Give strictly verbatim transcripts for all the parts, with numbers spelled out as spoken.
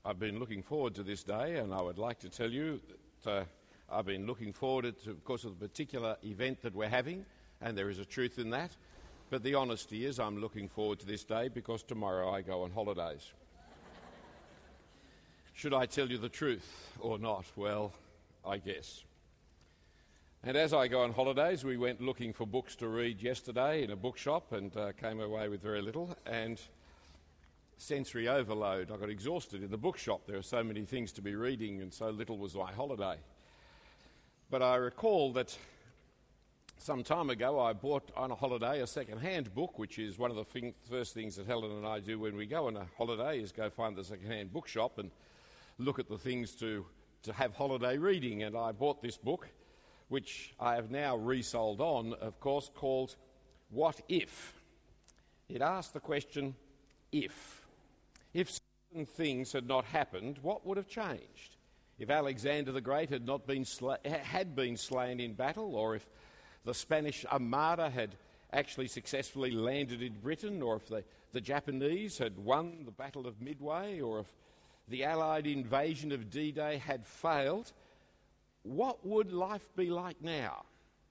I've been looking forward to this day, and I would like to tell you that uh, I've been looking forward to, of course, of the particular event that we're having, and there is a truth in that. But the honesty is I'm looking forward to this day because tomorrow I go on holidays. Should I tell you the truth or not? Well, I guess. And as I go on holidays, we went looking for books to read yesterday in a bookshop and uh, came away with very little. And sensory overload. I got exhausted in the bookshop. There are so many things to be reading and so little was my holiday. But I recall that some time ago I bought on a holiday a second-hand book, which is one of the thing, first things that Helen and I do when we go on a holiday is go find the second-hand bookshop and look at the things to, to have holiday reading. And I bought this book, which I have now resold on, of course, called What If? It asked the question, if. If certain things had not happened, what would have changed? If Alexander the Great had not been sla- had been slain in battle, or if the Spanish Armada had actually successfully landed in Britain, or if the, the Japanese had won the Battle of Midway, or if the Allied invasion of D-Day had failed, what would life be like now?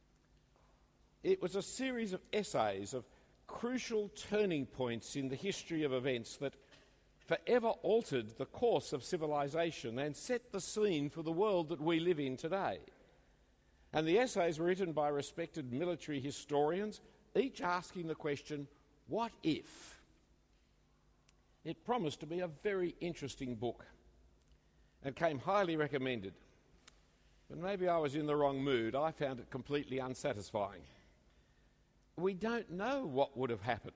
It was a series of essays of crucial turning points in the history of events that forever altered the course of civilization and set the scene for the world that we live in today. And the essays were written by respected military historians, each asking the question, what if? It promised to be a very interesting book and came highly recommended. But maybe I was in the wrong mood. I found it completely unsatisfying. We don't know what would have happened.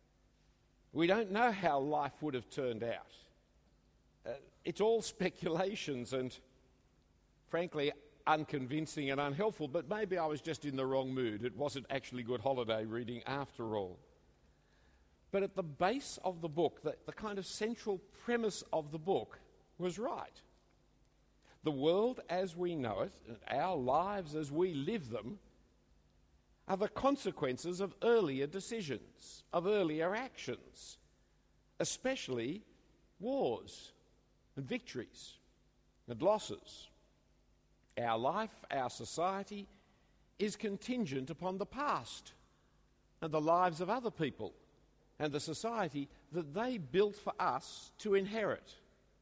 We don't know how life would have turned out. Uh, it's all speculations and, frankly, unconvincing and unhelpful, but maybe I was just in the wrong mood. It wasn't actually good holiday reading after all. But at the base of the book, the, the kind of central premise of the book was right. The world as we know it, and our lives as we live them, are the consequences of earlier decisions, of earlier actions, especially wars and victories and losses. Our life, our society, is contingent upon the past and the lives of other people and the society that they built for us to inherit,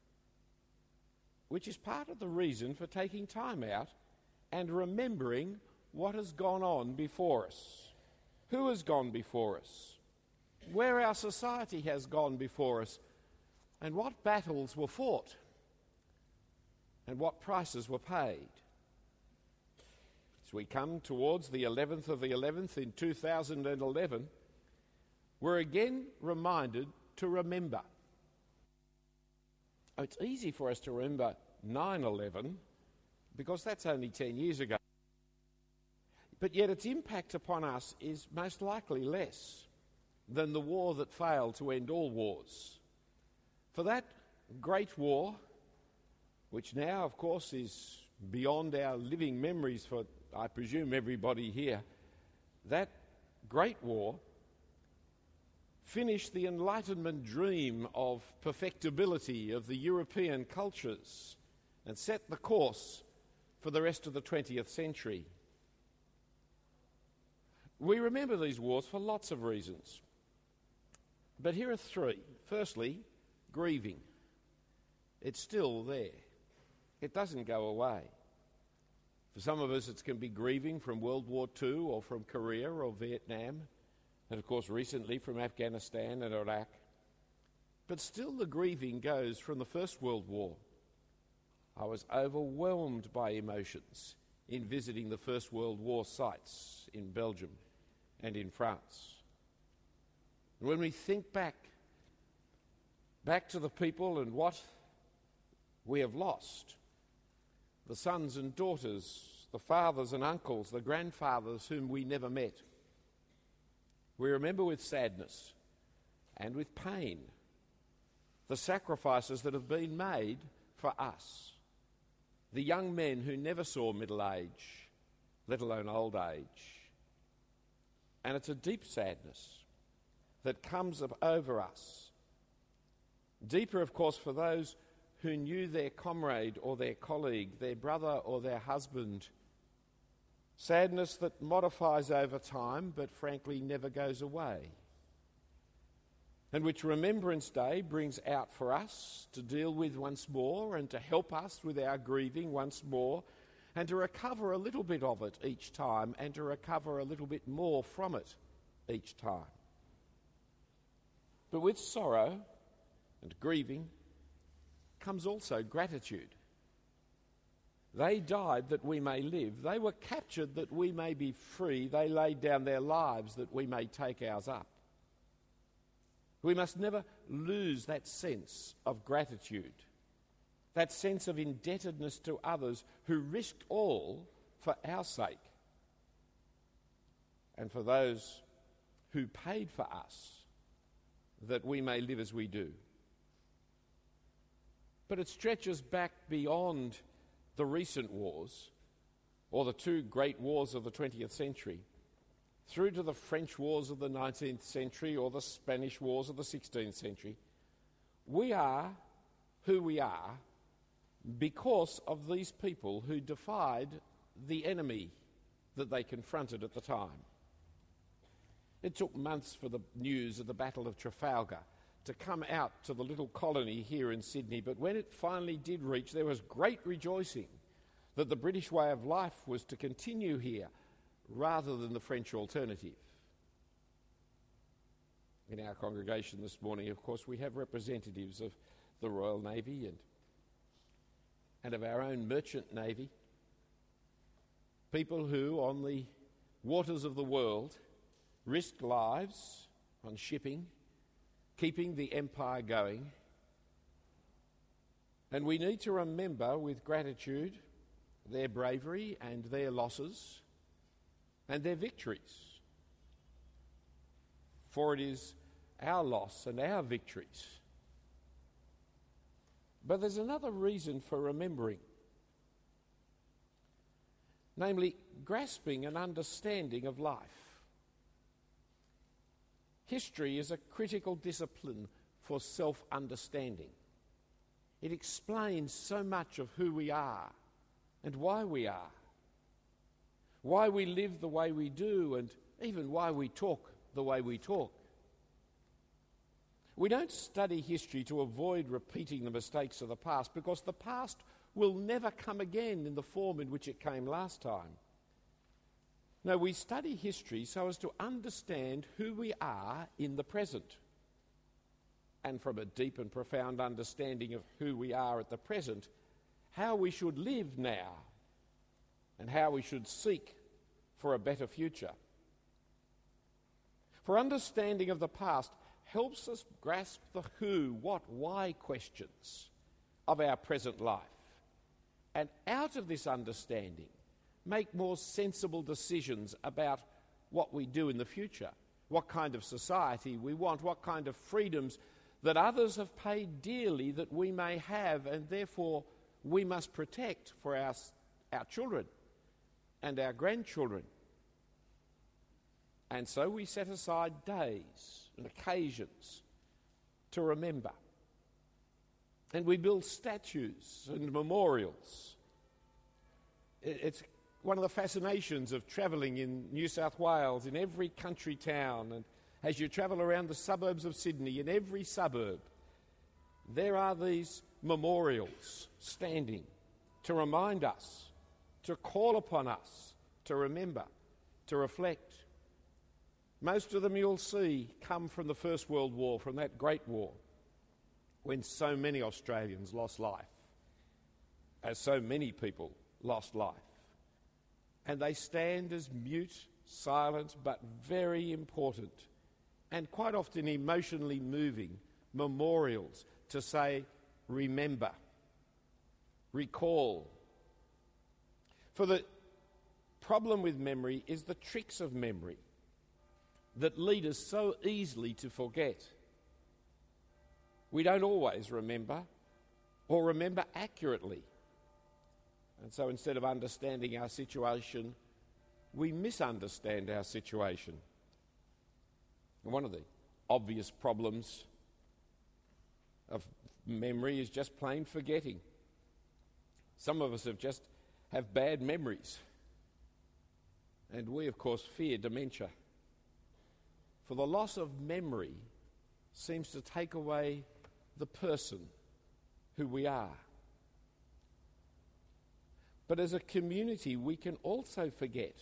which is part of the reason for taking time out and remembering what has gone on before us, who has gone before us, where our society has gone before us, and what battles were fought, and what prices were paid. As we come towards the eleventh of the eleventh in two thousand eleven, we're again reminded to remember. It's easy for us to remember nine eleven because that's only ten years ago. But yet its impact upon us is most likely less than the war that failed to end all wars. For that great war, which now, of course, is beyond our living memories for, I presume, everybody here, that great war finished the Enlightenment dream of perfectibility of the European cultures and set the course for the rest of the twentieth century. We remember these wars for lots of reasons. But here are three. Firstly, grieving. It's still there. It doesn't go away. For some of us, it can be grieving from World War Two or from Korea or Vietnam, and of course recently from Afghanistan and Iraq. But still the grieving goes from the First World War. I was overwhelmed by emotions in visiting the First World War sites in Belgium and in France. And when we think back, back to the people and what we have lost, the sons and daughters, the fathers and uncles, the grandfathers whom we never met, we remember with sadness and with pain the sacrifices that have been made for us, the young men who never saw middle age, let alone old age. And it's a deep sadness that comes up over us. Deeper, of course, for those who knew their comrade or their colleague, their brother or their husband. Sadness that modifies over time but frankly never goes away. And which Remembrance Day brings out for us to deal with once more and to help us with our grieving once more and to recover a little bit of it each time and to recover a little bit more from it each time. But with sorrow and grieving comes also gratitude. They died that we may live. They were captured that we may be free. They laid down their lives that we may take ours up. We must never lose that sense of gratitude, that sense of indebtedness to others who risked all for our sake and for those who paid for us that we may live as we do. But it stretches back beyond the recent wars, or the two great wars of the twentieth century, through to the French wars of the nineteenth century or the Spanish wars of the sixteenth century. We are who we are because of these people who defied the enemy that they confronted at the time. It took months for the news of the Battle of Trafalgar to come out to the little colony here in Sydney, but when it finally did reach, there was great rejoicing that the British way of life was to continue here rather than the French alternative. In our congregation this morning, of course, we have representatives of the Royal Navy and, and of our own merchant navy, people who, on the waters of the world, risked lives on shipping, keeping the empire going. And we need to remember with gratitude their bravery and their losses and their victories. For it is our loss and our victories. But there's another reason for remembering, namely grasping an understanding of life. History is a critical discipline for self-understanding. It explains so much of who we are and why we are, why we live the way we do, and even why we talk the way we talk. We don't study history to avoid repeating the mistakes of the past, because the past will never come again in the form in which it came last time. No, we study history so as to understand who we are in the present. And from a deep and profound understanding of who we are at the present, how we should live now and how we should seek for a better future. For understanding of the past helps us grasp the who, what, why questions of our present life. And out of this understanding, make more sensible decisions about what we do in the future, what kind of society we want, what kind of freedoms that others have paid dearly that we may have, and therefore we must protect for our, our children and our grandchildren. And so we set aside days and occasions to remember. And we build statues and memorials. It's one of the fascinations of travelling in New South Wales, in every country town, and as you travel around the suburbs of Sydney, in every suburb, there are these memorials standing to remind us, to call upon us, to remember, to reflect. Most of them you'll see come from the First World War, from that great war, when so many Australians lost life, as so many people lost life. And they stand as mute, silent, but very important, and quite often emotionally moving memorials to say, remember, recall. For the problem with memory is the tricks of memory that lead us so easily to forget. We don't always remember or remember accurately. And so instead of understanding our situation, we misunderstand our situation. And one of the obvious problems of memory is just plain forgetting. Some of us have just have bad memories. And we, of course, fear dementia. For the loss of memory seems to take away the person who we are. But as a community, we can also forget.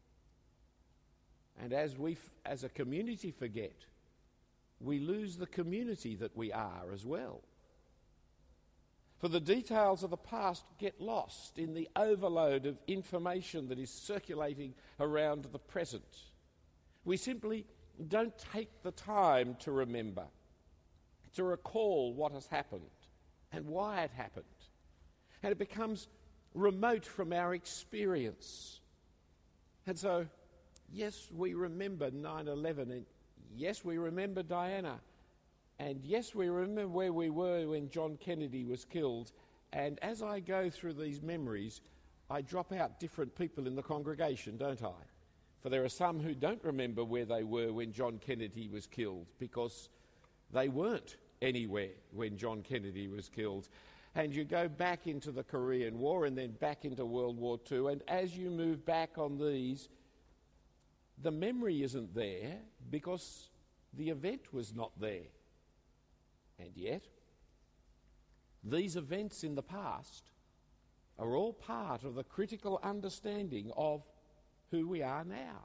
And as we, f- as a community forget, we lose the community that we are as well. For the details of the past get lost in the overload of information that is circulating around the present. We simply don't take the time to remember, to recall what has happened and why it happened. And it becomes remote from our experience. And so, yes, we remember nine eleven, and yes, we remember Diana, and yes, we remember where we were when John Kennedy was killed. And as I go through these memories, I drop out different people in the congregation, don't I? For there are some who don't remember where they were when John Kennedy was killed, because they weren't anywhere when John Kennedy was killed. And you go back into the Korean War and then back into World War Two, and as you move back on these, the memory isn't there because the event was not there. And yet, these events in the past are all part of the critical understanding of who we are now.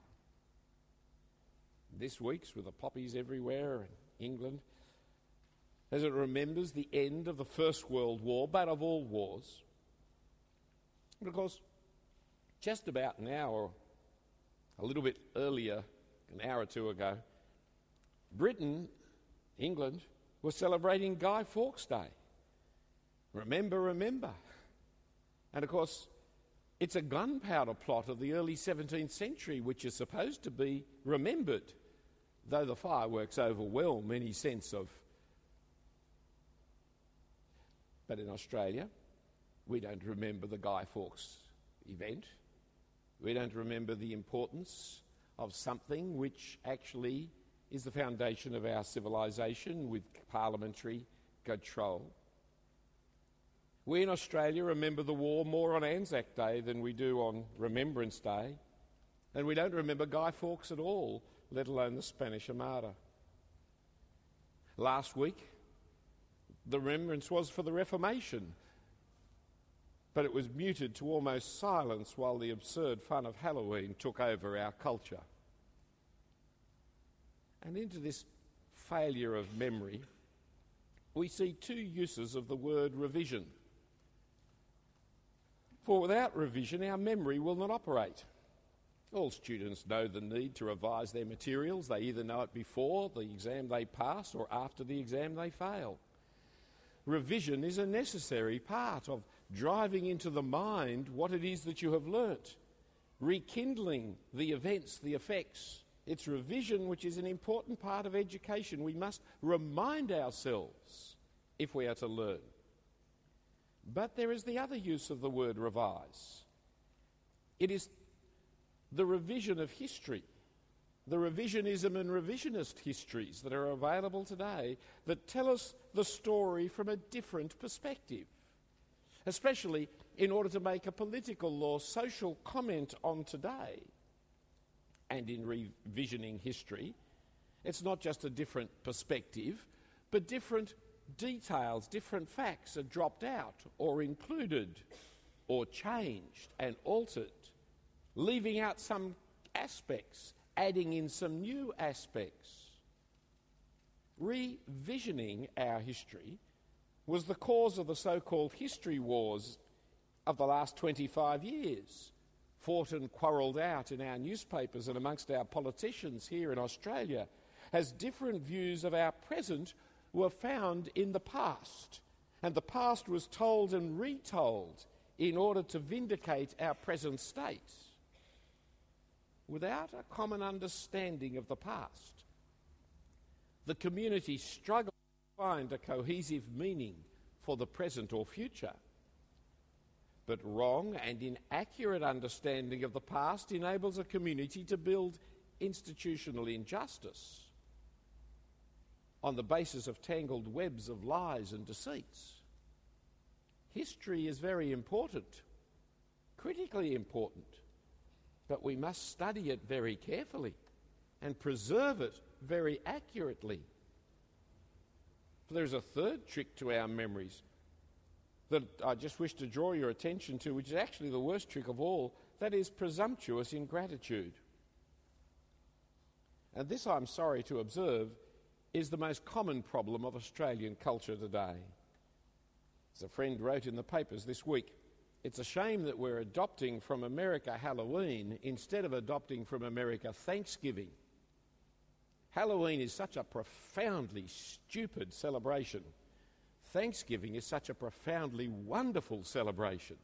This week's with the poppies everywhere in England, as it remembers the end of the First World War, but of all wars. Because just about now, or a little bit earlier, an hour or two ago, Britain, England, was celebrating Guy Fawkes Day. Remember, remember. And of course, it's a gunpowder plot of the early seventeenth century, which is supposed to be remembered, though the fireworks overwhelm any sense of. But in Australia, we don't remember the Guy Fawkes event. We don't remember the importance of something which actually is the foundation of our civilization with parliamentary control. We in Australia remember the war more on Anzac Day than we do on Remembrance Day, and we don't remember Guy Fawkes at all, let alone the Spanish Armada. Last week, the remembrance was for the Reformation, but it was muted to almost silence while the absurd fun of Halloween took over our culture. And into this failure of memory, we see two uses of the word revision. For without revision, our memory will not operate. All students know the need to revise their materials. They either know it before the exam they pass or after the exam they fail. Revision is a necessary part of driving into the mind what it is that you have learnt, rekindling the events, the effects. It's revision which is an important part of education. We must remind ourselves if we are to learn. But there is the other use of the word revise. It is the revision of history, the revisionism and revisionist histories that are available today that tell us the story from a different perspective, especially in order to make a political or social comment on today. And in revisioning history, it's not just a different perspective, but different details, different facts are dropped out or included or changed and altered, leaving out some aspects, adding in some new aspects. Revisioning our history was the cause of the so-called history wars of the last twenty-five years, fought and quarrelled out in our newspapers and amongst our politicians here in Australia, as different views of our present were found in the past, and the past was told and retold in order to vindicate our present state. Without a common understanding of the past, the community struggled to find a cohesive meaning for the present or future. But wrong and inaccurate understanding of the past enables a community to build institutional injustice. on the basis of tangled webs of lies and deceits. History is very important, critically important, but we must study it very carefully and preserve it very accurately. There's a third trick to our memories that I just wish to draw your attention to, which is actually the worst trick of all. That is presumptuous ingratitude. And this, I'm sorry to observe, is the most common problem of Australian culture today. As a friend wrote in the papers this week, it's a shame that we're adopting from America Halloween instead of adopting from America Thanksgiving. Halloween is such a profoundly stupid celebration. Thanksgiving is such a profoundly wonderful celebration.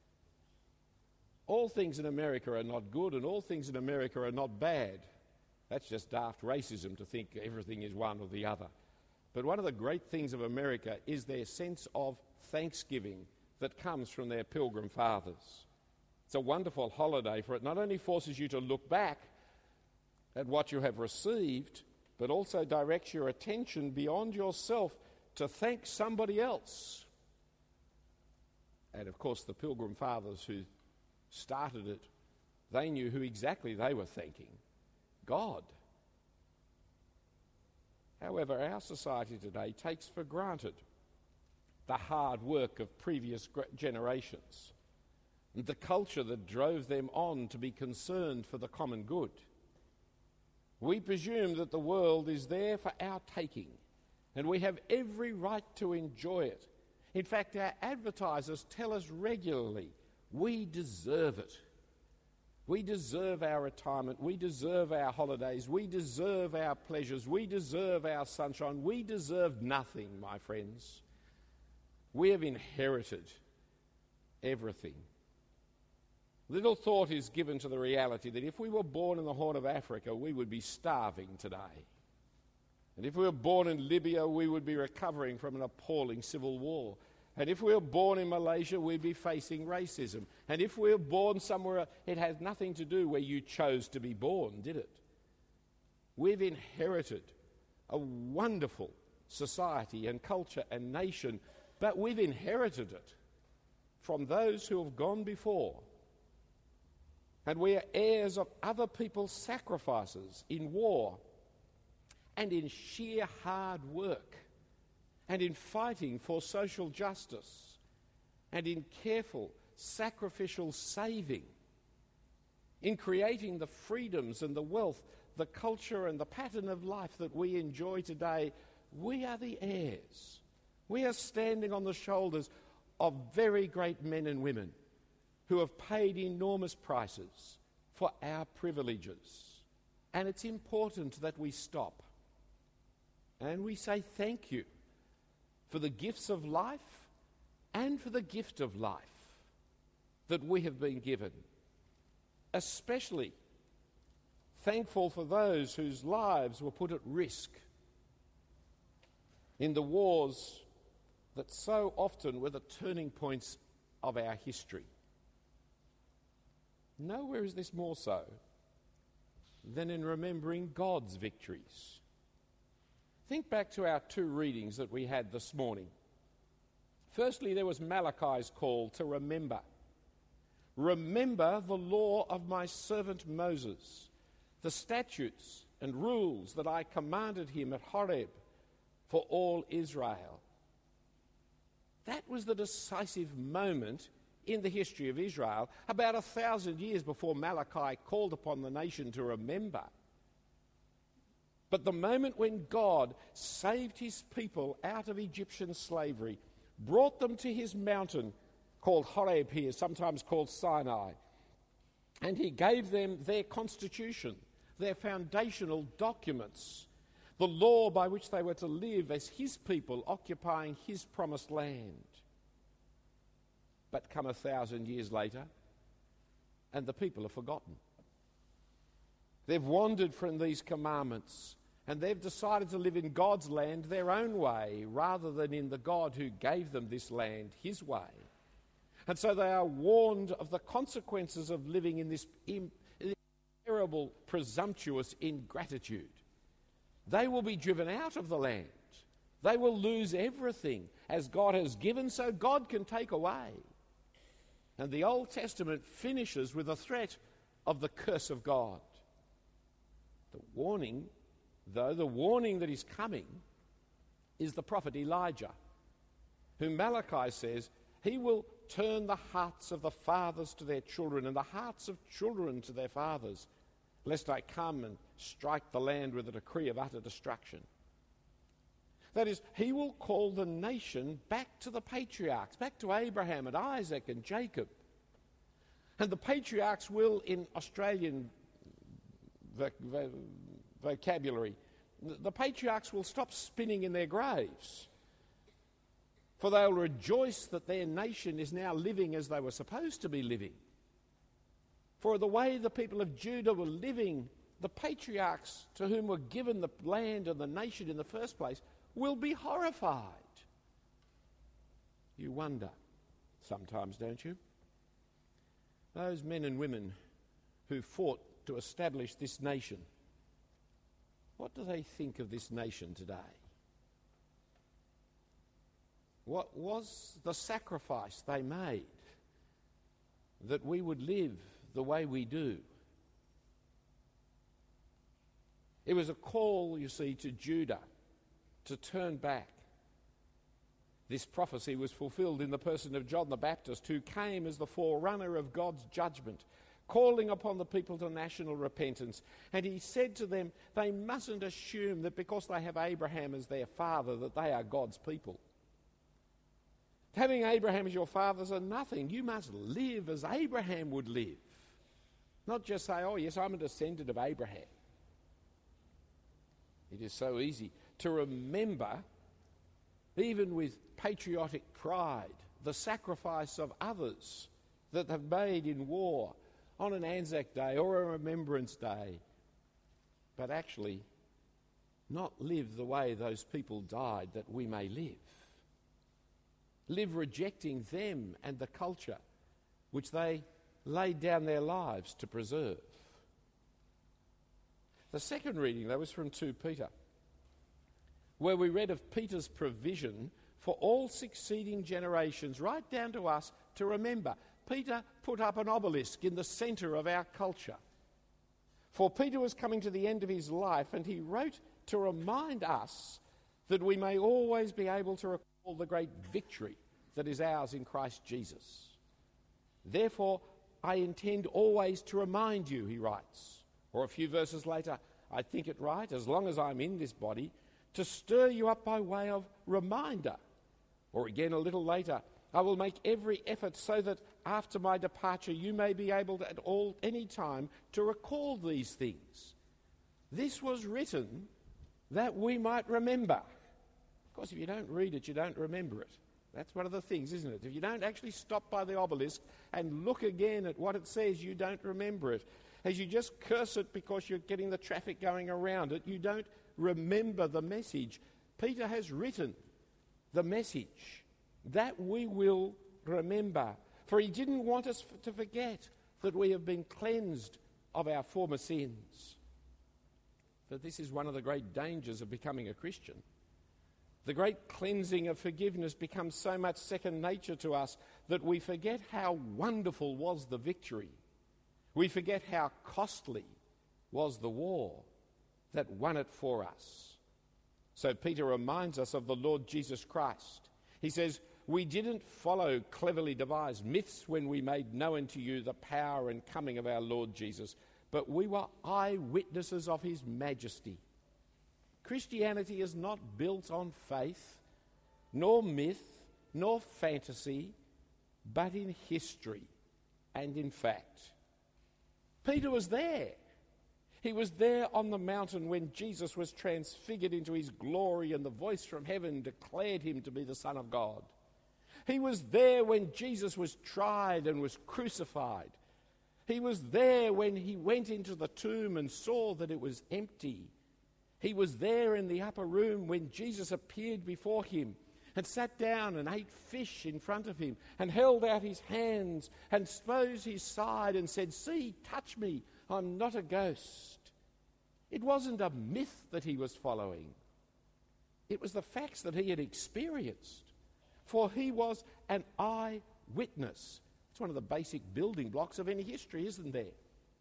All things in America are not good and all things in America are not bad. That's just daft racism to think everything is one or the other. But one of the great things of America is their sense of thanksgiving that comes from their pilgrim fathers. It's a wonderful holiday, for it not only forces you to look back at what you have received, but also directs your attention beyond yourself to thank somebody else. And of course, the Pilgrim Fathers who started it, they knew who exactly they were thanking: God. However, our society today takes for granted the hard work of previous generations and the culture that drove them on to be concerned for the common good. We presume that the world is there for our taking, and we have every right to enjoy it. In fact, our advertisers tell us regularly, we deserve it. We deserve our retirement, we deserve our holidays, we deserve our pleasures, we deserve our sunshine. We deserve nothing, my friends. We have inherited everything. Little thought is given to the reality that if we were born in the Horn of Africa, we would be starving today. And if we were born in Libya, we would be recovering from an appalling civil war. And if we were born in Malaysia, we'd be facing racism. And if we were born somewhere, it has nothing to do where you chose to be born, did it? We've inherited a wonderful society and culture and nation, but we've inherited it from those who have gone before. And we are heirs of other people's sacrifices in war and in sheer hard work and in fighting for social justice and in careful, sacrificial saving, in creating the freedoms and the wealth, the culture and the pattern of life that we enjoy today. We are the heirs. We are standing on the shoulders of very great men and women who have paid enormous prices for our privileges. And it's important that we stop and we say thank you for the gifts of life and for the gift of life that we have been given. Especially thankful for those whose lives were put at risk in the wars that so often were the turning points of our history. Nowhere is this more so than in remembering God's victories. Think back to our two readings that we had this morning. Firstly, there was Malachi's call to remember. Remember the law of my servant Moses, the statutes and rules that I commanded him at Horeb for all Israel. That was the decisive moment in the history of Israel, about a thousand years before Malachi called upon the nation to remember. But the moment when God saved his people out of Egyptian slavery, brought them to his mountain, called Horeb here, sometimes called Sinai, and he gave them their constitution, their foundational documents, the law by which they were to live as his people occupying his promised land. But come a thousand years later, and the people have forgotten. They've wandered from these commandments, and they've decided to live in God's land their own way, rather than in the God who gave them this land his way. And so they are warned of the consequences of living in this im- terrible, presumptuous ingratitude. They will be driven out of the land. They will lose everything. As God has given, so God can take away. And the Old Testament finishes with a threat of the curse of God. The warning, though, the warning that is coming is the prophet Elijah, whom Malachi says he will turn the hearts of the fathers to their children and the hearts of children to their fathers, lest I come and strike the land with a decree of utter destruction. That is, he will call the nation back to the patriarchs, back to Abraham and Isaac and Jacob. And the patriarchs will, in Australian voc- vo- vocabulary, the patriarchs will stop spinning in their graves, for they'll rejoice that their nation is now living as they were supposed to be living. For the way the people of Judah were living, the patriarchs to whom were given the land and the nation in the first place will be horrified. You wonder sometimes, don't you? Those men and women who fought to establish this nation, what do they think of this nation today? What was the sacrifice they made that we would live the way we do? It was a call, you see, to Judah to turn back. This prophecy was fulfilled in the person of John the Baptist, who came as the forerunner of God's judgment, calling upon the people to national repentance. And he said to them, they mustn't assume that because they have Abraham as their father, that they are God's people. Having Abraham as your fathers are nothing. You must live as Abraham would live. Not just say, oh yes, I'm a descendant of Abraham. It is so easy to remember, even with patriotic pride, the sacrifice of others that have made in war on an Anzac Day or a Remembrance Day, but actually not live the way those people died that we may live. Live rejecting them and the culture which they laid down their lives to preserve. The second reading, though, was from Second Peter, where we read of Peter's provision for all succeeding generations, right down to us, to remember. Peter put up an obelisk in the centre of our culture. For Peter was coming to the end of his life, and he wrote to remind us that we may always be able to recall the great victory that is ours in Christ Jesus. Therefore, I intend always to remind you, he writes. Or a few verses later, I think it right, as long as I'm in this body, to stir you up by way of reminder. Or again, a little later, I will make every effort so that after my departure you may be able to, at all any time to recall these things. This was written that we might remember. Of course, if you don't read it, you don't remember it. That's one of the things, isn't it? If you don't actually stop by the obelisk and look again at what it says, you don't remember it. As you just curse it because you're getting the traffic going around it, you don't remember the message. Peter has written the message that we will remember. For he didn't want us f- to forget that we have been cleansed of our former sins. But this is one of the great dangers of becoming a Christian. The great cleansing of forgiveness becomes so much second nature to us that we forget how wonderful was the victory. We forget how costly was the war that won it for us. So Peter reminds us of the Lord Jesus Christ. He says, we didn't follow cleverly devised myths when we made known to you the power and coming of our Lord Jesus, but we were eyewitnesses of his majesty. Christianity is not built on faith, nor myth, nor fantasy, but in history and in fact. Peter was there. He was there on the mountain when Jesus was transfigured into his glory and the voice from heaven declared him to be the Son of God. He was there when Jesus was tried and was crucified. He was there when he went into the tomb and saw that it was empty. He was there in the upper room when Jesus appeared before him and sat down and ate fish in front of him and held out his hands and exposed his side and said, see, touch me, I'm not a ghost. It wasn't a myth that he was following. It was the facts that he had experienced. For he was an eyewitness. It's one of the basic building blocks of any history, isn't there?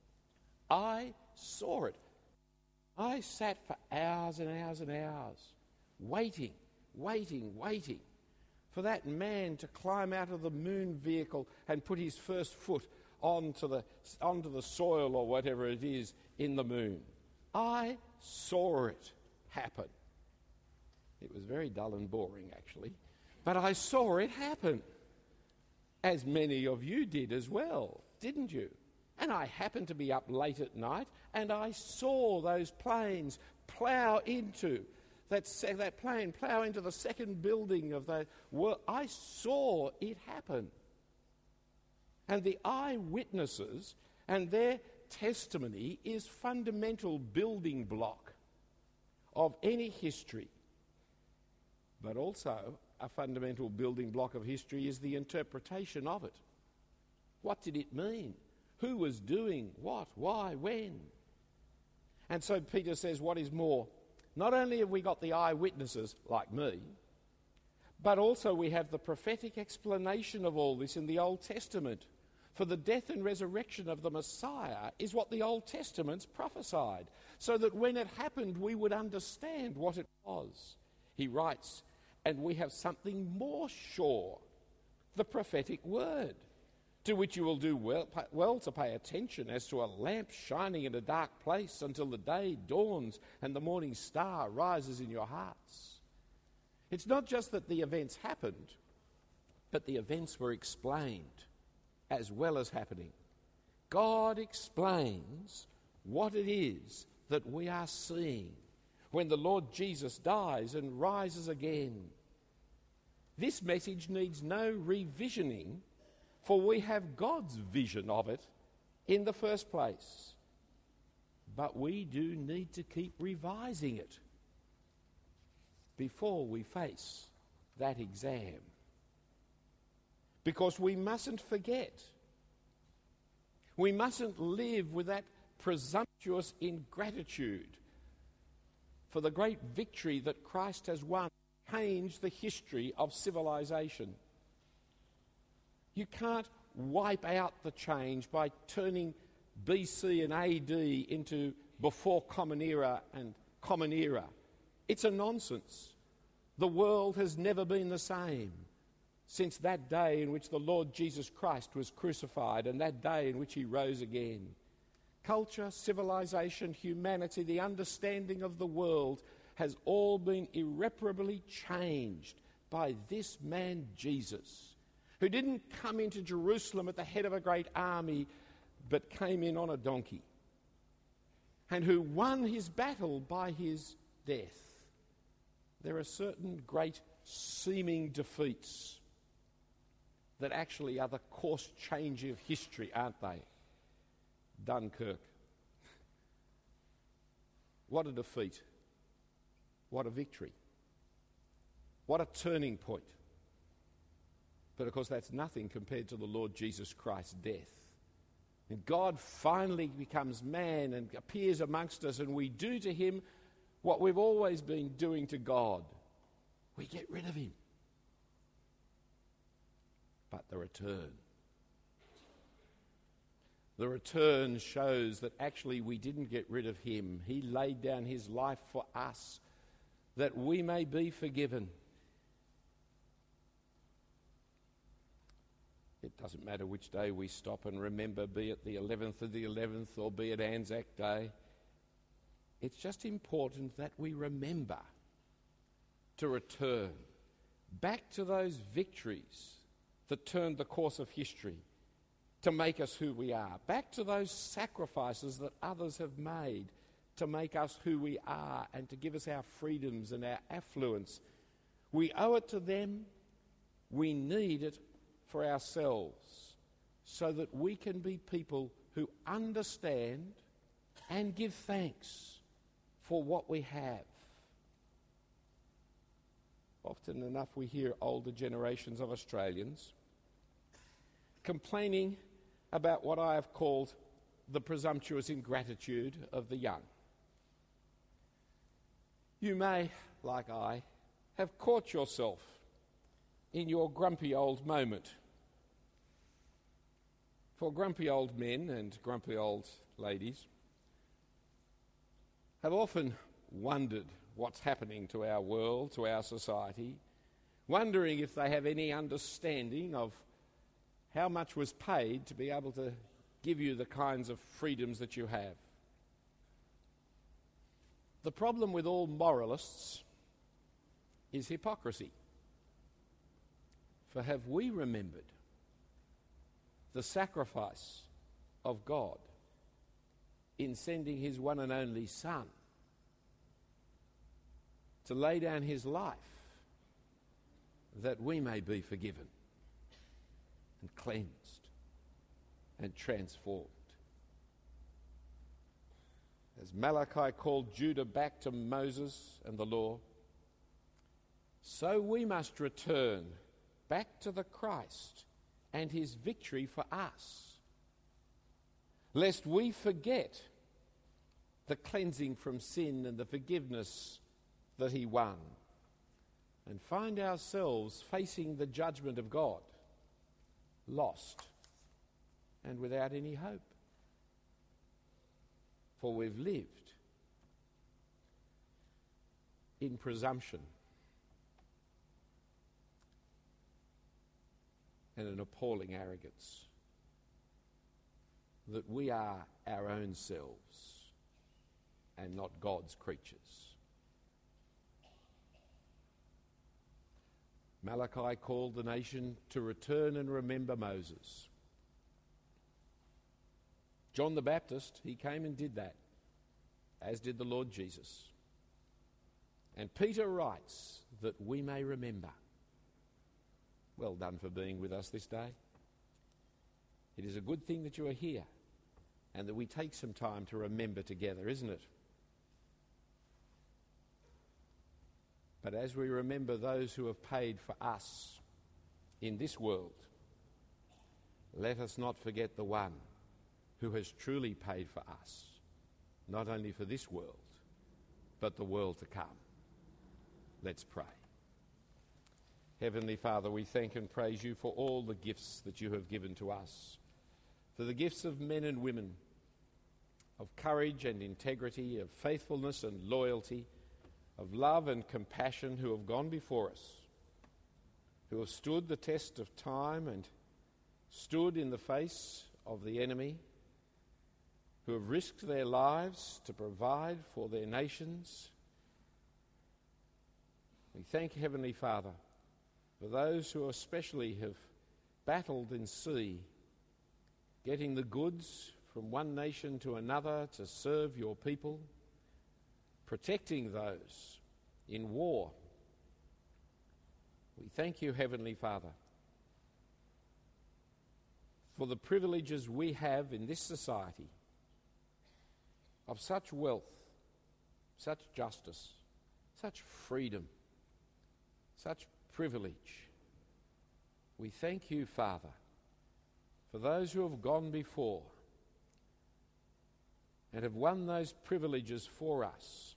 I saw it. I sat for hours and hours and hours, waiting, waiting, waiting for that man to climb out of the moon vehicle and put his first foot onto the, onto the soil or whatever it is in the moon. I saw it happen. It was very dull and boring, actually, but I saw it happen, as many of you did as well, didn't you? And I happened to be up late at night, and I saw those planes plough into that se- that plane plough into the second building of the world. I saw it happen. And the eyewitnesses and their testimony is fundamental building block of any history. But also a fundamental building block of history is the interpretation of it. What did it mean? Who was doing what, why, when? And so Peter says, what is more, not only have we got the eyewitnesses, like me, but also we have the prophetic explanation of all this in the Old Testament. For the death and resurrection of the Messiah is what the Old Testament's prophesied, so that when it happened we would understand what it was. He writes, and we have something more sure, the prophetic word, to which you will do well, well to pay attention as to a lamp shining in a dark place until the day dawns and the morning star rises in your hearts. It's not just that the events happened, but the events were explained as well as happening. God explains what it is that we are seeing when the Lord Jesus dies and rises again. This message needs no revisioning, for we have God's vision of it in the first place. But we do need to keep revising it before we face that exam. Because we mustn't forget, we mustn't live with that presumptuous ingratitude for the great victory that Christ has won, changed the history of civilization. You can't wipe out the change by turning B C and A D into before Common Era and Common Era. It's a nonsense. The world has never been the same since that day in which the Lord Jesus Christ was crucified and that day in which he rose again. Culture, civilization, humanity, the understanding of the world has all been irreparably changed by this man Jesus, who didn't come into Jerusalem at the head of a great army, but came in on a donkey, and who won his battle by his death. There are certain great seeming defeats that actually are the course change of history, aren't they? Dunkirk. What a defeat. What a victory. What a turning point. But of course that's nothing compared to the Lord Jesus Christ's death. And God finally becomes man and appears amongst us, and we do to him what we've always been doing to God. We get rid of him. But the return. The return shows that actually we didn't get rid of him. He laid down his life for us, that we may be forgiven. It doesn't matter which day we stop and remember, be it the eleventh of the eleventh or be it Anzac Day. It's just important that we remember to return back to those victories that turned the course of history to make us who we are, back to those sacrifices that others have made to make us who we are and to give us our freedoms and our affluence. We owe it to them. We need it for ourselves so that we can be people who understand and give thanks for what we have. Often enough we hear older generations of Australians complaining about what I have called the presumptuous ingratitude of the young. You may, like I, have caught yourself in your grumpy old moment. For grumpy old men and grumpy old ladies have often wondered what's happening to our world, to our society, wondering if they have any understanding of how much was paid to be able to give you the kinds of freedoms that you have. The problem with all moralists is hypocrisy. For have we remembered the sacrifice of God in sending his one and only Son to lay down his life that we may be forgiven and cleansed and transformed? As Malachi called Judah back to Moses and the law, so we must return back to the Christ and his victory for us, lest we forget the cleansing from sin and the forgiveness that he won, and find ourselves facing the judgment of God, lost and without any hope. For we've lived in presumption and an appalling arrogance that we are our own selves and not God's creatures. Malachi called the nation to return and remember Moses. John the Baptist, he came and did that, as did the Lord Jesus. And Peter writes that we may remember. Well done for being with us this day. It is a good thing that you are here and that we take some time to remember together, isn't it? But as we remember those who have paid for us in this world, let us not forget the one who has truly paid for us, not only for this world, but the world to come. Let's pray. Heavenly Father, we thank and praise you for all the gifts that you have given to us, for the gifts of men and women, of courage and integrity, of faithfulness and loyalty, of love and compassion, who have gone before us, who have stood the test of time and stood in the face of the enemy, who have risked their lives to provide for their nations. We thank you, Heavenly Father, for those who especially have battled in sea, getting the goods from one nation to another to serve your people, protecting those in war. We thank you, Heavenly Father, for the privileges we have in this society of such wealth, such justice, such freedom, such privilege. We thank you, Father, for those who have gone before and have won those privileges for us.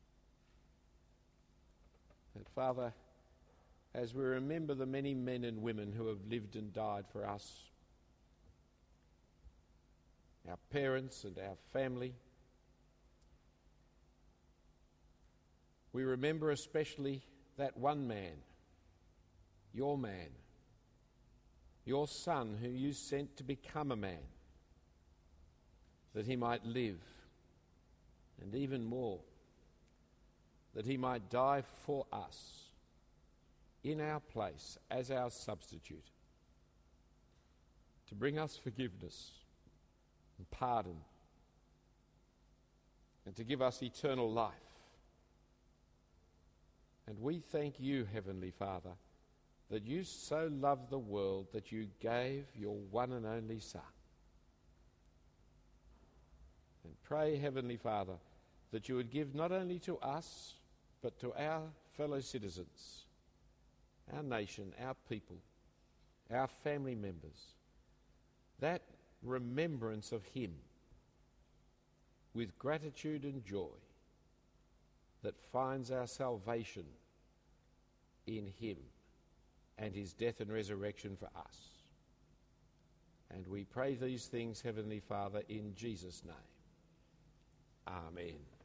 And Father, as we remember the many men and women who have lived and died for us, our parents and our family, we remember especially that one man, your man, your Son, who you sent to become a man, that he might live, and even more, that he might die for us in our place as our substitute, to bring us forgiveness and pardon, and to give us eternal life. And we thank you, Heavenly Father, that you so loved the world that you gave your one and only Son. And pray, Heavenly Father, that you would give not only to us, but to our fellow citizens, our nation, our people, our family members, that remembrance of him with gratitude and joy that finds our salvation in him and his death and resurrection for us. And we pray these things, Heavenly Father, in Jesus' name. Amen.